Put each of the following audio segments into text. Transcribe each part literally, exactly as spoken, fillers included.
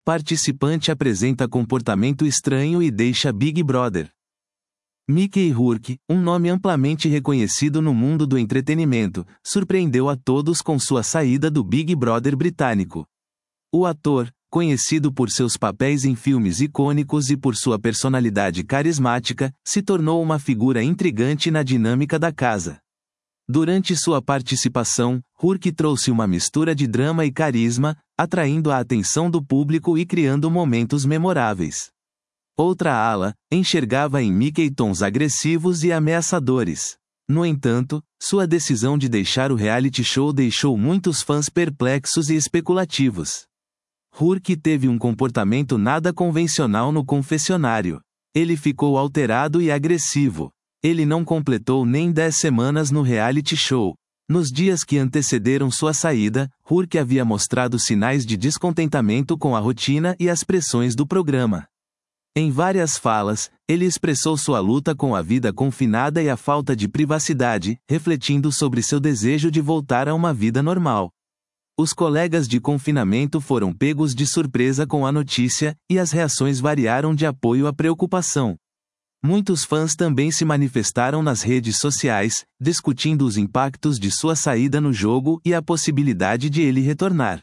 Participante apresenta comportamento estranho e deixa Big Brother. Mickey Rourke, um nome amplamente reconhecido no mundo do entretenimento, surpreendeu a todos com sua saída do Big Brother britânico. O ator, conhecido por seus papéis em filmes icônicos e por sua personalidade carismática, se tornou uma figura intrigante na dinâmica da casa. Durante sua participação, Rourke trouxe uma mistura de drama e carisma, atraindo a atenção do público e criando momentos memoráveis. Outra ala, enxergava em Mickey tons agressivos e ameaçadores. No entanto, sua decisão de deixar o reality show deixou muitos fãs perplexos e especulativos. Rourke teve um comportamento nada convencional no confessionário. Ele ficou alterado e agressivo. Ele não completou nem dez semanas no reality show. Nos dias que antecederam sua saída, Rourke havia mostrado sinais de descontentamento com a rotina e as pressões do programa. Em várias falas, ele expressou sua luta com a vida confinada e a falta de privacidade, refletindo sobre seu desejo de voltar a uma vida normal. Os colegas de confinamento foram pegos de surpresa com a notícia, e as reações variaram de apoio à preocupação. Muitos fãs também se manifestaram nas redes sociais, discutindo os impactos de sua saída no jogo e a possibilidade de ele retornar.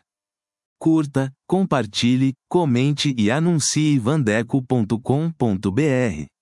Curta, compartilhe, comente e anuncie vandeco ponto com ponto br.